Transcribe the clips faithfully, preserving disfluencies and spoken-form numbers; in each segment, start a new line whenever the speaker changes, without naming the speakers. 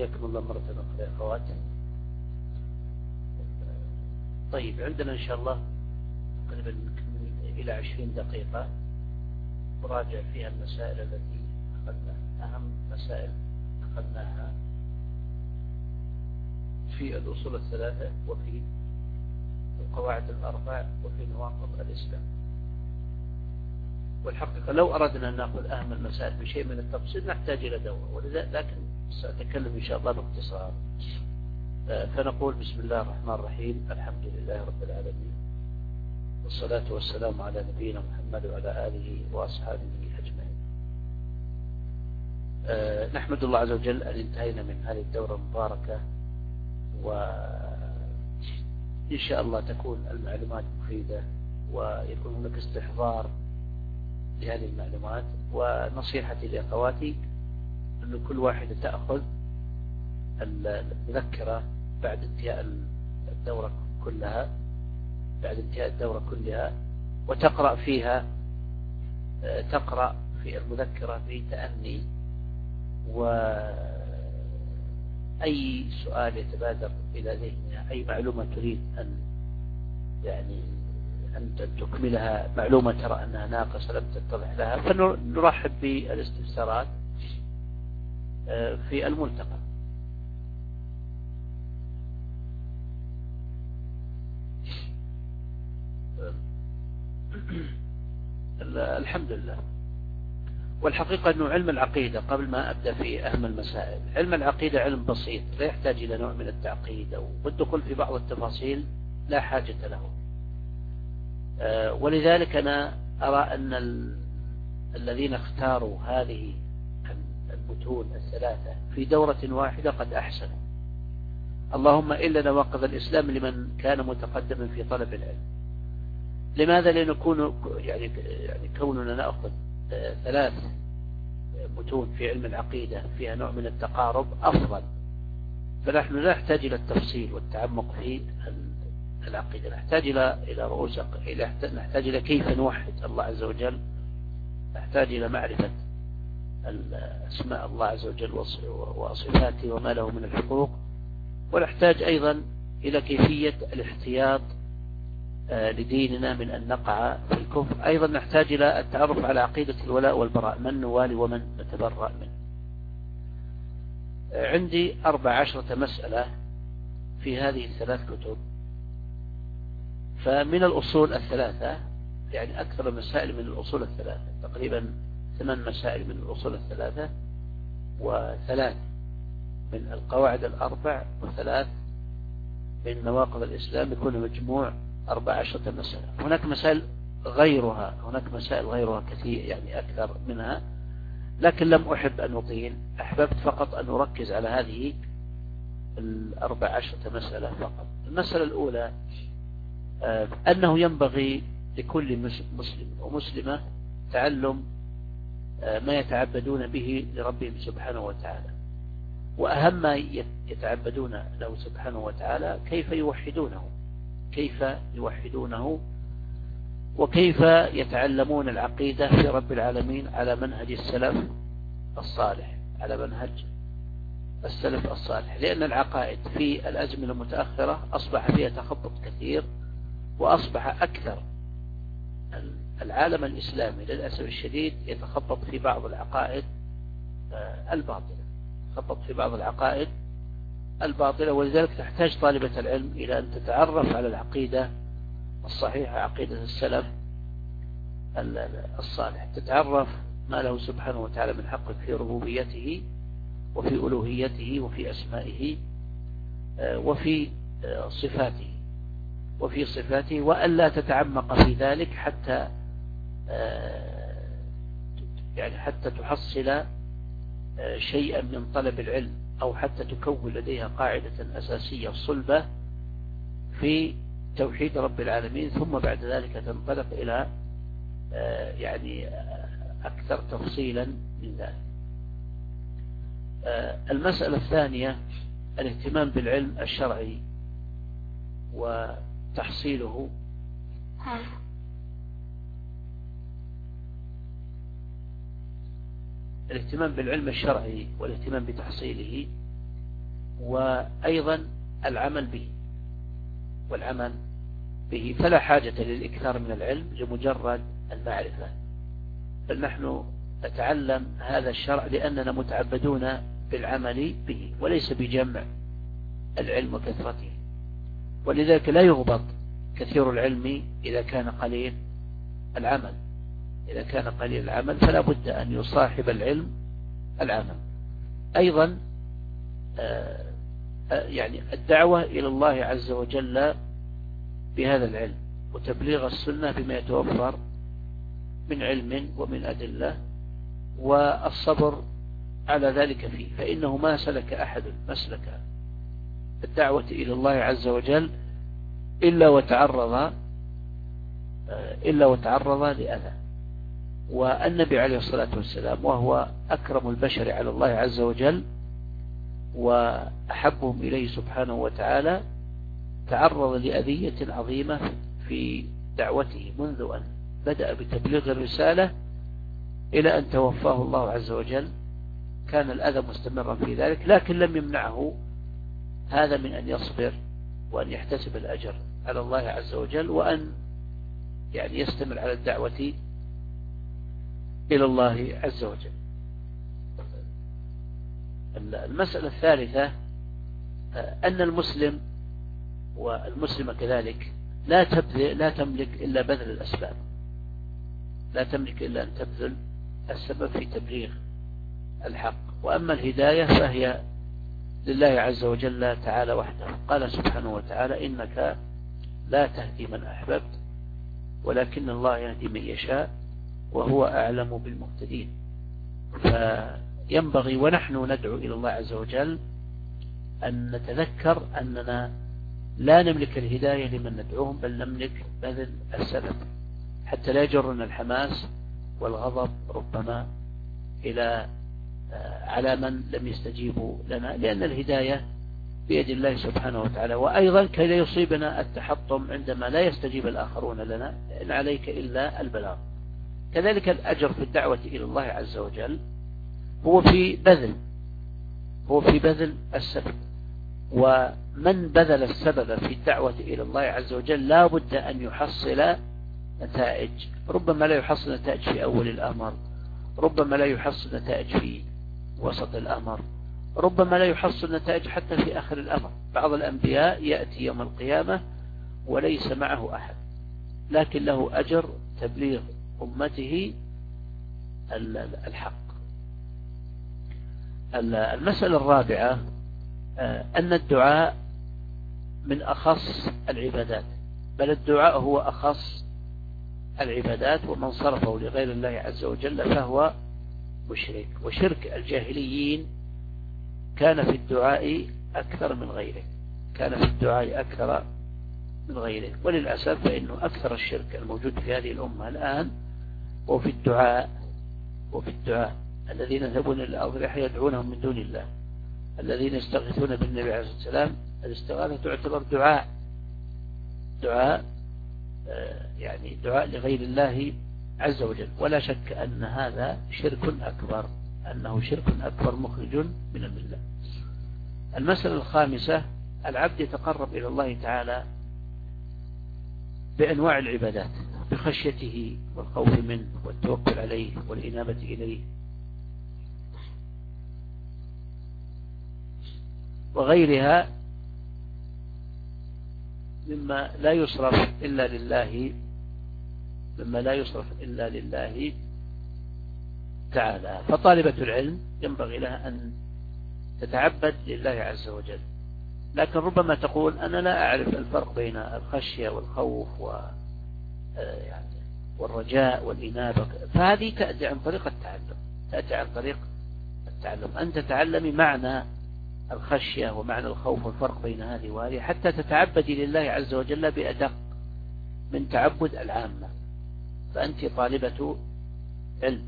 حياكم الله مرة أخرى يا أخوات. طيب عندنا إن شاء الله تقريبا إلى عشرين دقيقة نراجع فيها المسائل التي أخذنا، أهم مسائل أخذناها في الأصول الثلاثة وفي القواعد الأربع وفي نواقض الإسلام. والحقيقة لو أردنا أن نأخذ أهم المسائل بشيء من التفصيل نحتاج إلى دورة، ولذا لكن سأتكلم إن شاء الله باختصار. فنقول بسم الله الرحمن الرحيم، الحمد لله رب العالمين، والصلاة والسلام على نبينا محمد وعلى آله وأصحابه أجمعين. نحمد الله عز وجل أن انتهينا من هذه الدورة المباركة، وإن شاء الله تكون المعلومات مفيدة ويكون هناك استحضار لهذه المعلومات. ونصيحتي لأخواتي أن كل واحدة تأخذ المذكرة بعد انتهاء الدورة كلها بعد انتهاء الدورة كلها وتقرأ فيها تقرأ في المذكرة بتأني، وأي سؤال يتبادر إلى ذهنها، أي معلومة تريد أن يعني أن تكملها، معلومة ترى أنها ناقصة لم تتضح لها، فنرحب بالاستفسارات في الملتقى. الحمد لله. والحقيقة أنه علم العقيدة، قبل ما أبدأ في أهم المسائل، علم العقيدة علم بسيط لا يحتاج إلى نوع من التعقيد أو والدخول في بعض التفاصيل لا حاجة له. ولذلك أنا أرى أن الذين اختاروا هذه المتون الثلاثة في دورة واحدة قد أحسنوا، اللهم إلا نواقض الإسلام لمن كان متقدما في طلب العلم. لماذا؟ لنكون يعني يعني كوننا نأخذ ثلاث متون في علم العقيدة فيها نوع من التقارب أفضل، فنحن لا نحتاج إلى التفصيل والتعمق في العقيدة، نحتاج إلى إلى رؤوس، نحتاج إلى كيف نوحد الله عز وجل، نحتاج إلى معرفة أسماء الله عز وجل وصفاته وما له من الحقوق، ونحتاج أيضا إلى كيفية الاحتياط لديننا من أن نقع في الكفر. أيضا نحتاج إلى التعرف على عقيدة الولاء والبراء، من نوالي ومن نتبرأ منه. عندي أربع عشرة مسألة في هذه الثلاث كتب، فمن الأصول الثلاثة يعني أكثر المسائل من الأصول الثلاثة، تقريبا ثمان مسائل من الأصول الثلاثة، وثلاث من القواعد الأربع، وثلاث من نواقض الإسلام، يكون مجموع أربع عشرة مسألة. هناك مسائل غيرها هناك مسائل غيرها كثير يعني أكثر منها، لكن لم أحب أن أطيل، أحببت فقط أن أركز على هذه الأربع عشرة مسألة فقط. المسألة الأولى أنه ينبغي لكل مسلم ومسلمة تعلم ما يتعبدون به لربهم سبحانه وتعالى، وأهم ما يتعبدون له سبحانه وتعالى كيف يوحدونه كيف يوحدونه وكيف يتعلمون العقيدة في رب العالمين على منهج السلف الصالح على منهج السلف الصالح لأن العقائد في الأزمنة المتأخرة أصبح فيها تخبط كثير، وأصبح أكثر العالم الإسلامي للأسف الشديد يتخبط في بعض العقائد الباطلة يتخبط في بعض العقائد الباطلة ولذلك تحتاج طالبة العلم إلى أن تتعرف على العقيدة الصحيحة، عقيدة السلف الصالح، تتعرف ما له سبحانه وتعالى من حق في ربوبيته وفي ألوهيته وفي أسمائه وفي صفاته وفي صفاته وألا تتعمق في ذلك حتى يعني حتى تحصل شيئا من طلب العلم أو حتى تكون لديها قاعدة أساسية صلبة في توحيد رب العالمين، ثم بعد ذلك تنطلق إلى يعني أكثر تفصيلا من ذلك. المسألة الثانية الاهتمام بالعلم الشرعي وتحصيله الاهتمام بالعلم الشرعي والاهتمام بتحصيله وأيضا العمل به والعمل به، فلا حاجة للإكثار من العلم لمجرد المعرفة، بل نحن نتعلم هذا الشرع لأننا متعبدون بالعمل به وليس بجمع العلم وكثرته. ولذلك لا يغبط كثير العلم إذا كان قليل العمل، إذا كان قليل العمل فلا بد أن يصاحب العلم العمل. أيضا يعني الدعوة إلى الله عز وجل بهذا العلم وتبليغ السنة بما يتوفر من علم ومن أدلة، والصبر على ذلك فيه، فإنه ما سلك أحد مسلك الدعوة إلى الله عز وجل إلا وتعرض إلا وتعرض لأذى. والنبي عليه الصلاة والسلام وهو أكرم البشر على الله عز وجل وأحبهم إليه سبحانه وتعالى تعرض لأذية عظيمة في دعوته منذ أن بدأ بتبليغ الرسالة إلى أن توفاه الله عز وجل، كان الأذى مستمرا في ذلك، لكن لم يمنعه هذا من أن يصبر وأن يحتسب الأجر على الله عز وجل، وأن يعني يستمر على الدعوة إلى الله عز وجل. المسألة الثالثة أن المسلم والمسلمة كذلك لا تبذل لا تملك إلا بذل الأسباب، لا تملك إلا أن تبذل السبب في تبليغ الحق، وأما الهداية فهي لله عز وجل تعالى وحده. قال سبحانه وتعالى: إنك لا تهدي من أحببت ولكن الله يهدي من يشاء وهو أعلم بالمهتدين. فينبغي ونحن ندعو إلى الله عز وجل أن نتذكر أننا لا نملك الهداية لمن ندعوهم، بل نملك بذل السبب حتى لا يجرنا الحماس والغضب ربما إلى على من لم يستجيبوا لنا، لأن الهداية بيد الله سبحانه وتعالى. وأيضا كي لا يصيبنا التحطم عندما لا يستجيب الآخرون لنا، إن عليك إلا البلاغ. كذلك الأجر في الدعوة إلى الله عز وجل هو في بذل هو في بذل السبب، ومن بذل السبب في الدعوة إلى الله عز وجل لا بد أن يحصل نتائج، ربما لا يحصل نتائج في أول الأمر، ربما لا يحصل نتائج في وسط الأمر، ربما لا يحصل نتائج حتى في آخر الأمر. بعض الأنبياء يأتي يوم القيامة وليس معه أحد، لكن له أجر تبليغ أمته الحق. المسألة الرابعة أن الدعاء من أخص العبادات، بل الدعاء هو أخص العبادات، ومن صرفه لغير الله عز وجل فهو مشرك. وشرك الجاهليين كان في الدعاء أكثر من غيره كان في الدعاء أكثر من غيره وللأسف فإنه أكثر الشرك الموجود في هذه الأمة الآن وفي الدعاء وفي الدعاء الذين يذهبون إلى الأضرحة يدعونهم من دون الله، الذين يستغيثون بالنبي عليه الصلاة والسلام. الاستغاثة تعتبر دعاء دعاء يعني دعاء لغير الله عز وجل، ولا شك أن هذا شرك أكبر أنه شرك أكبر مخرج من الملة. المسألة الخامسة: العبد يتقرب إلى الله تعالى بأنواع العبادات، بخشيته والخوف منه والتوكل عليه والإنابة إليه وغيرها مما لا يصرف إلا لله مما لا يصرف إلا لله تعالى. فطالبة العلم ينبغي لها أن تتعبد لله عز وجل، لكن ربما تقول أنا لا أعرف الفرق بين الخشية والخوف و يعني والرجاء والإنابة، فهذه تأتي عن طريق التعلم تأتي عن طريق التعلم أن تتعلمي معنى الخشية ومعنى الخوف والفرق بين هذه وهذه حتى تتعبدي لله عز وجل بأدق من تعبد العامة. فأنت طالبة علم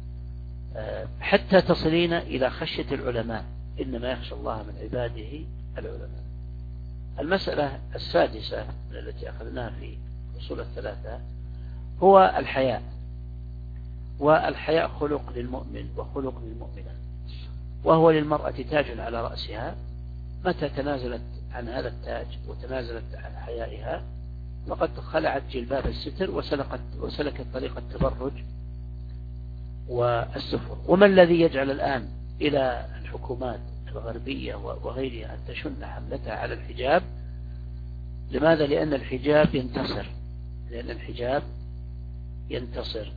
حتى تصلين إلى خشية العلماء، إنما يخشى الله من عباده العلماء. المسألة السادسة من التي أخذناها في أصول الثلاثة هو الحياء. والحياء خلق للمؤمن وخلق للمؤمنة، وهو للمرأة تاج على رأسها متى تنازلت عن هذا التاج وتنازلت عن حيائها فقد خلعت جلباب الستر وسلكت, وسلكت طريق التبرج والسفر. وما الذي يجعل الآن إلى الحكومات الغربية وغيرها أن تشن حملتها على الحجاب؟ لماذا؟ لأن الحجاب ينتصر، لأن الحجاب ينتصر.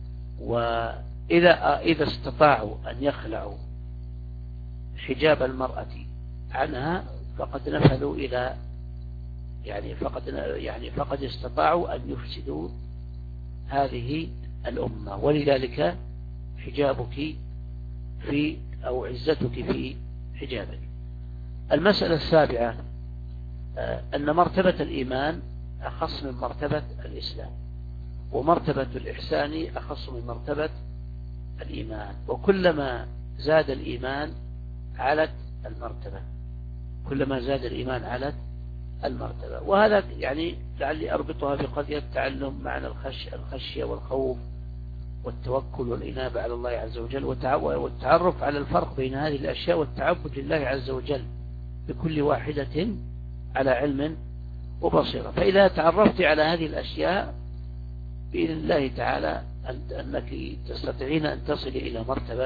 وإذا إذا استطاعوا أن يخلعوا حجاب المرأة عنها فقد نفذوا إلى يعني فقد يعني فقد استطاعوا أن يفسدوا هذه الأمة. ولذلك حجابك في أو عزتك في حجابك. المسألة السابعة أن مرتبة الإيمان أخص من مرتبة الإسلام، ومرتبة الإحسان أخص من مرتبة الإيمان، وكلما زاد الإيمان علت المرتبة، كلما زاد الإيمان علت المرتبة. وهذا يعني لعلي أربطها بقضية تعلم معنى الخش الخشية والخوف والتوكل والإنابة على الله عز وجل، والتعرف على الفرق بين هذه الأشياء والتعبد لله عز وجل بكل واحدة على علم وبصيرة. فإذا تعرفت على هذه الأشياء بإذن الله تعالى أنك تستطيعين أن تصل إلى مرتبة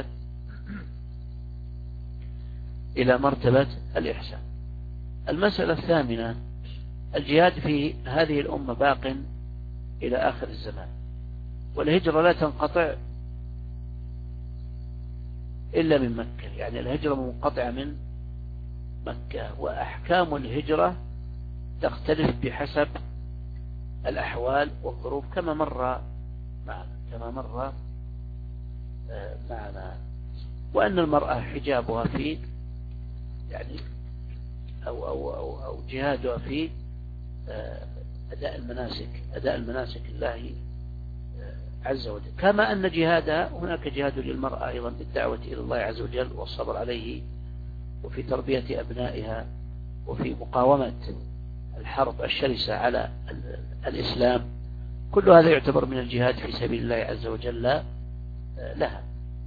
إلى مرتبة الإحسان. المسألة الثامنة الجهاد في هذه الأمة باق إلى آخر الزمان، والهجرة لا تنقطع إلا من مكة، يعني الهجرة منقطعة من مكة. وأحكام الهجرة تختلف بحسب الأحوال والظروف كما مر معنا كما مر معنا وأن المرأة حجابها في يعني أو أو أو, أو جهادها في أداء المناسك أداء المناسك الله عز وجل، كما أن جهادها هناك جهاد للمرأة أيضا بالدعوة إلى الله عز وجل والصبر عليه، وفي تربية أبنائها، وفي مقاومة الحرب الشرسة على الإسلام. كل هذا يعتبر من الجهاد في سبيل الله عز وجل لها.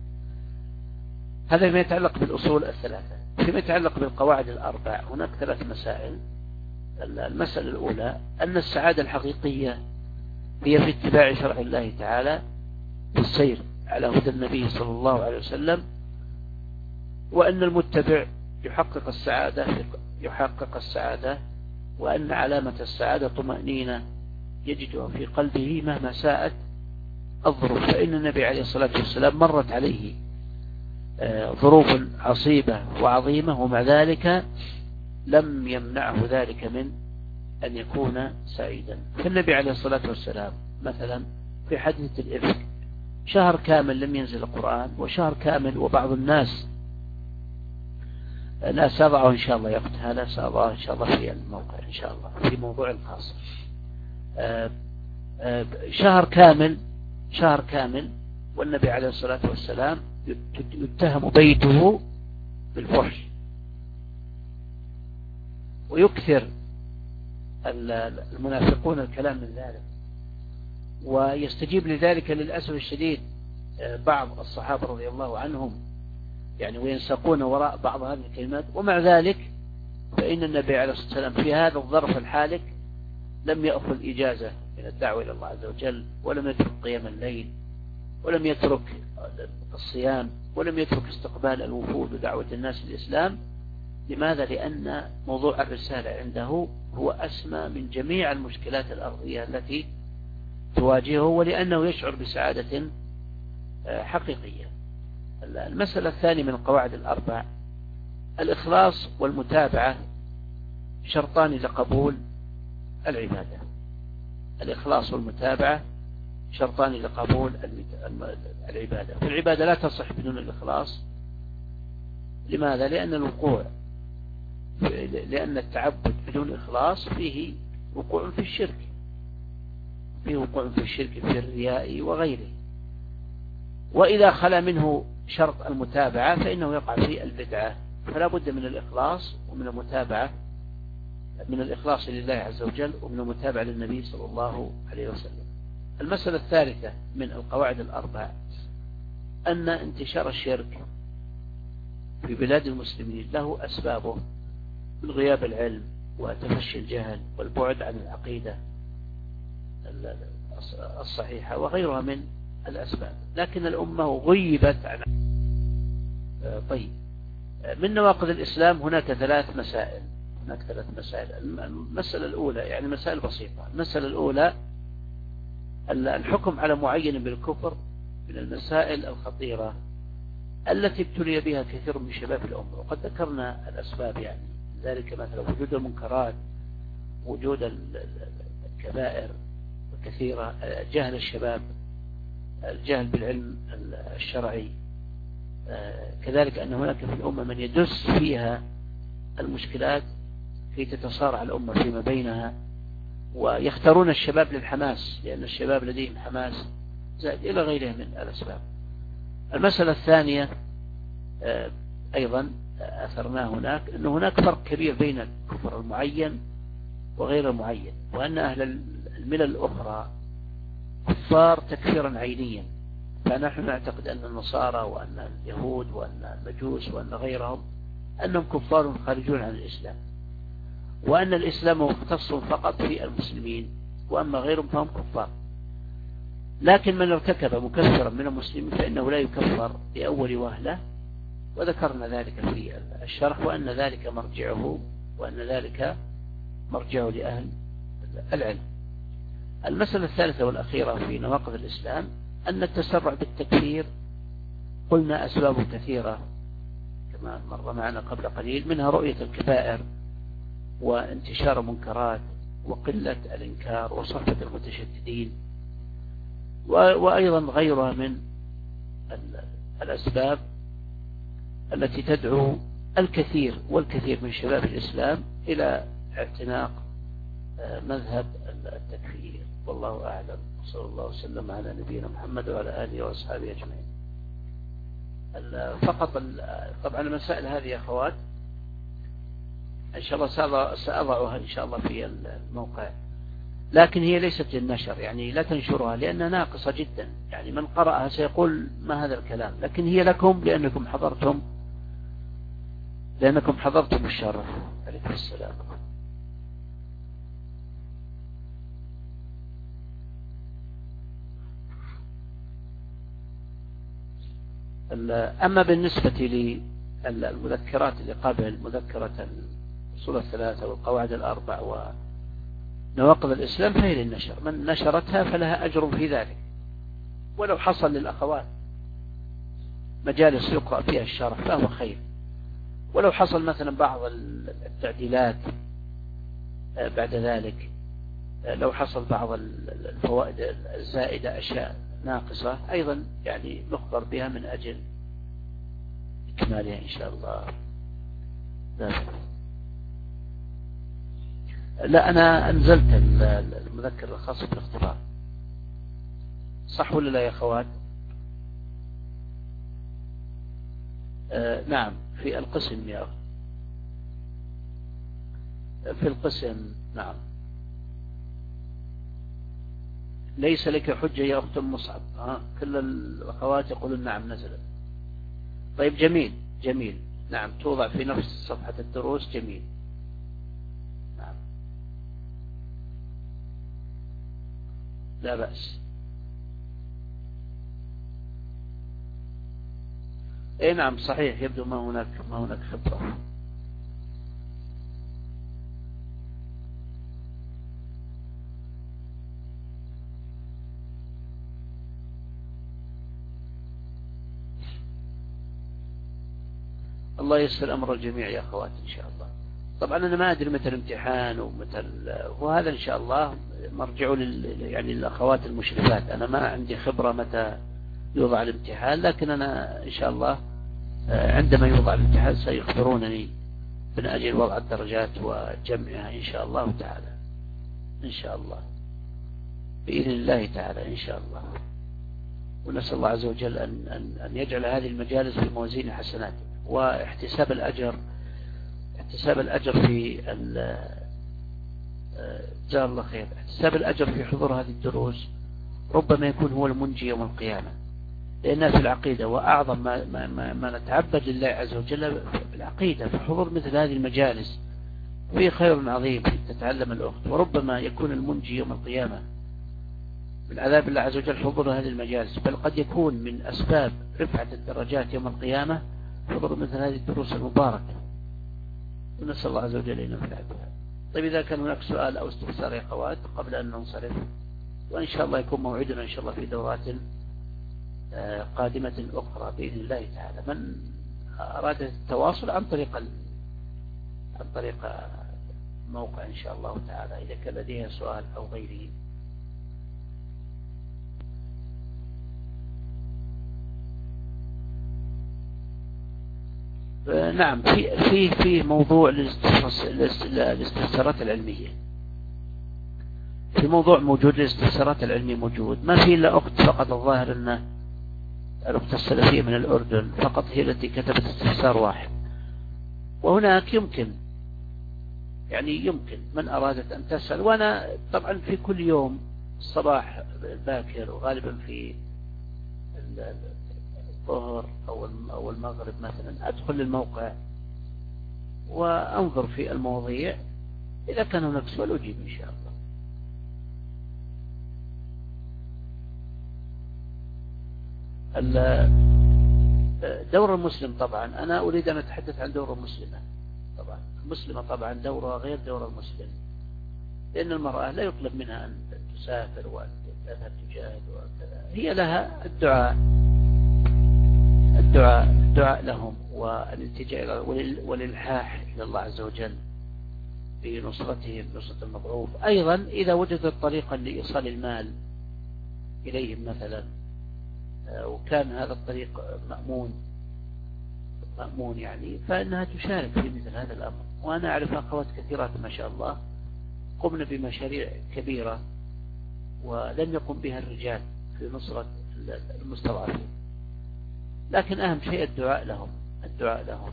هذا ما يتعلق بالأصول الثلاثة. فيما يتعلق بالقواعد الأربع هناك ثلاث مسائل. المسألة الأولى أن السعادة الحقيقية هي في اتباع شرع الله تعالى بالسير على هدى النبي صلى الله عليه وسلم، وأن المتبع يحقق السعادة يحقق السعادة وأن علامة السعادة طمأنينة يجدها في قلبه مهما ساءت الظروف. فإن النبي عليه الصلاة والسلام مرت عليه ظروف عصيبة وعظيمة ومع ذلك لم يمنعه ذلك من أن يكون سعيدا. فالنبي عليه الصلاة والسلام مثلا في حديث الإفك شهر كامل لم ينزل القرآن، وشهر كامل وبعض الناس لا سأضعه إن شاء الله يقت هذا سأضعه إن شاء الله في الموقع إن شاء الله في موضوع الخاص. شهر كامل شهر كامل والنبي عليه الصلاة والسلام يتهم بيته بالفحش، ويكثر المنافقون الكلام من ذلك، ويستجيب لذلك للأسف الشديد بعض الصحابة رضي الله عنهم يعني وينسقون وراء بعض هذه الكلمات. ومع ذلك فإن النبي عليه الصلاة والسلام في هذا الظرف الحالك لم يأخذ إجازة من الدعوة إلى الله عز وجل، ولم يترك قيام الليل، ولم يترك الصيام، ولم يترك استقبال الوفود ودعوة الناس للإسلام. لماذا؟ لأن موضوع الرسالة عنده هو أسمى من جميع المشكلات الأرضية التي تواجهه، ولأنه يشعر بسعادة حقيقية. المسألة الثانية من القواعد الأربع الإخلاص والمتابعة شرطان لقبول العبادة. الإخلاص والمتابعة شرطان لقبول العبادة. فالعبادة لا تصح بدون الإخلاص. لماذا؟ لأن الوقوع لأن التعبد بدون إخلاص فيه وقوع في الشرك فيه وقوع في الشرك في الرياء وغيره. وإذا خلا منه شرط المتابعة فإنه يقع في البدعة. فلا بد من الإخلاص ومن المتابعة، من الإخلاص لله عز وجل ومن المتابعة للنبي صلى الله عليه وسلم. المسألة الثالثة من القواعد الأربع أن انتشار الشرك في بلاد المسلمين له أسبابه من غياب العلم وتفشي الجهل والبعد عن العقيدة الصحيحة وغيرها من الأسباب، لكن الأمة غيبت عن. طيب، من نواقض الإسلام هناك ثلاث مسائل هناك ثلاث مسائل. المسألة الأولى يعني مسائل بسيطة. المسألة الأولى الحكم على معين بالكفر من المسائل الخطيرة التي ابتلي بها كثير من شباب الأمة، وقد ذكرنا الأسباب يعني ذلك، مثلا وجود المنكرات، وجود الكبائر الكثيرة، جهل الشباب، الجهل بالعلم الشرعي، كذلك أن هناك في الأمة من يدس فيها المشكلات كي تتصارع الأمة فيما بينها، ويختارون الشباب للحماس لأن الشباب لديهم حماس زائد إلى غيره من الأسباب. المسألة الثانية أيضا أثرناه هناك أن هناك فرق كبير بين الكفر المعين وغير المعين، وأن أهل الملل الأخرى كفار تكفيرا عينيا، فنحن نعتقد أن النصارى وأن اليهود وأن المجوس وأن غيرهم أنهم كفار خارجون عن الإسلام، وأن الإسلام مختص فقط في المسلمين، وأما غيرهم فهم كفار. لكن من ارتكب مكفرا من المسلمين فإنه لا يكفر بأول وهلة، وذكرنا ذلك في الشرح، وأن ذلك مرجعه وأن ذلك مرجعه لأهل العلم. المسألة الثالثة والأخيرة في نواقض الإسلام أن التسرع بالتكفير قلنا أسباب كثيرة كما مر معنا قبل قليل، منها رؤية الكبائر وانتشار المنكرات وقلة الإنكار وصحبة المتشددين، وأيضا غيرها من الأسباب التي تدعو الكثير والكثير من شباب الإسلام إلى اعتناق مذهب التكفير. والله أعلم، صلى الله وسلم على نبينا محمد وعلى آله وأصحابه أجمعين. فقط طبعا المسائل هذه يا أخوات إن شاء الله سأضعها إن شاء الله في الموقع، لكن هي ليست للنشر، يعني لا تنشرها لأنها ناقصة جدا، يعني من قرأها سيقول ما هذا الكلام، لكن هي لكم لأنكم حضرتم لأنكم حضرتم الشرف. عليكم السلام. أما بالنسبة للمذكرات اللي قبل مذكرة الأصول الثلاثة والقواعد الأربع ونواقض الإسلام فهي للنشر، من نشرتها فلها أجر في ذلك، ولو حصل للأخوات مجالس يقرأ فيها الشرح فهو خير، ولو حصل مثلا بعض التعديلات بعد ذلك، لو حصل بعض الفوائد الزائدة أشياء ناقصة أيضا يعني نخبر بها من أجل إكمالها إن شاء الله. لا, لا أنا أنزلت المذكر الخاص بالاختبار، صح ولا لا يا أخوات؟ آه نعم في القسم يا أخي، في القسم نعم. ليس لك حجة يا أخت مصعب، ها كل الأخوات يقولون نعم نزلت. طيب جميل جميل، نعم توضع في نفس صفحة الدروس، جميل نعم لا بأس. اي نعم صحيح، يبدو ما هناك ما هناك خبرة. الله يسر أمر الجميع يا أخوات إن شاء الله. طبعا أنا ما أدري متى الامتحان ومتى، وهذا إن شاء الله مرجعوا لل يعني للأخوات المشرفات، أنا ما عندي خبرة متى يوضع الامتحان، لكن أنا إن شاء الله عندما يوضع الامتحان سيخبرونني من أجل وضع الدرجات وجمعها إن شاء الله تعالى، إن شاء الله بإذن الله تعالى إن شاء الله. ونسأل الله عز وجل أن, أن, أن يجعل هذه المجالس في موازين حسناته، واحتساب الأجر احتساب الأجر في جزاه الله خير، احتساب الأجر في حضور هذه الدروس ربما يكون هو المنجي يوم القيامة، لأنها في العقيدة، وأعظم ما, ما, ما, ما نتعبد لله عز وجل بالعقيدة في حضور مثل هذه المجالس فيه خير عظيم تتعلم الأخت، وربما يكون المنجي يوم القيامة من عذاب الله عز وجل حضور هذه المجالس، بل قد يكون من أسباب رفعة الدرجات يوم القيامة حضور مثل هذه الدروس المباركة، ونسأل الله عز وجل أن ينفع بها. طيب إذا كان هناك سؤال أو استفسار يا أخوات قبل أن ننصرف، وإن شاء الله يكون موعدنا إن شاء الله في دورات قادمة أخرى بإذن الله تعالى. من أراد التواصل عن طريق عن طريق موقع إن شاء الله تعالى إذا كان لديه سؤال أو غيره. نعم، في في في موضوع الاستفسارات العلمية، في موضوع موجود الاستفسارات العلمية موجود، ما في إلا أخت فقط الظاهر أن الأخت السلفية من الأردن فقط هي التي كتبت استفسار واحد، وهناك يمكن يعني يمكن من أرادت أن تسأل، وأنا طبعا في كل يوم الصباح باكر وغالبا في الظهر أو المغرب مثلا أدخل للموقع وأنظر في المواضيع، إذا كان هناك سؤال أجيب إن شاء الله. دور المسلم طبعا أنا أريد أن أتحدث عن دور المسلمة. طبعا المسلمة طبعا دورها غير دور المسلم، لأن المرأة لا يطلب منها أن تسافر وأن تذهب تجاهد وكذا، هي لها الدعاء الدعاء الدعاء لهم والالتجاء والإلحاح إلى الله عز وجل بنصرتهم نصرة المضعوف. أيضا إذا وجدت طريقا لإيصال المال إليهم مثلا وكان هذا الطريق مأمون مأمون يعني، فإنها تشارك في مثل هذا الأمر. وأنا أعرف أخوات كثيرات ما شاء الله قمنا بمشاريع كبيرة ولم يقم بها الرجال في نصرة المستضعفين، لكن أهم شيء الدعاء لهم الدعاء لهم.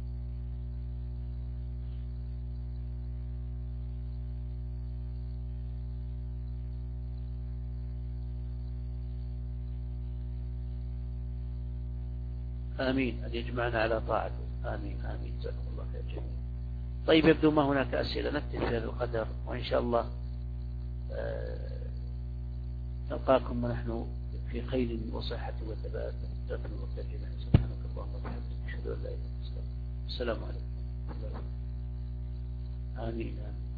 آمين أن يجمعنا على طاعته. آمين آمين جزاكم الله خير جميعا. طيب يبدو ما هناك أسئلة، نكتفي في هذا القدر، وإن شاء الله نلقاكم ونحن في خير وصحة وثبات. جزاكم الله خير جميعا. سبحانك اللهم وبحمدك أشهد أن لا إله إلا أنت. السلام عليكم. آمين آمين.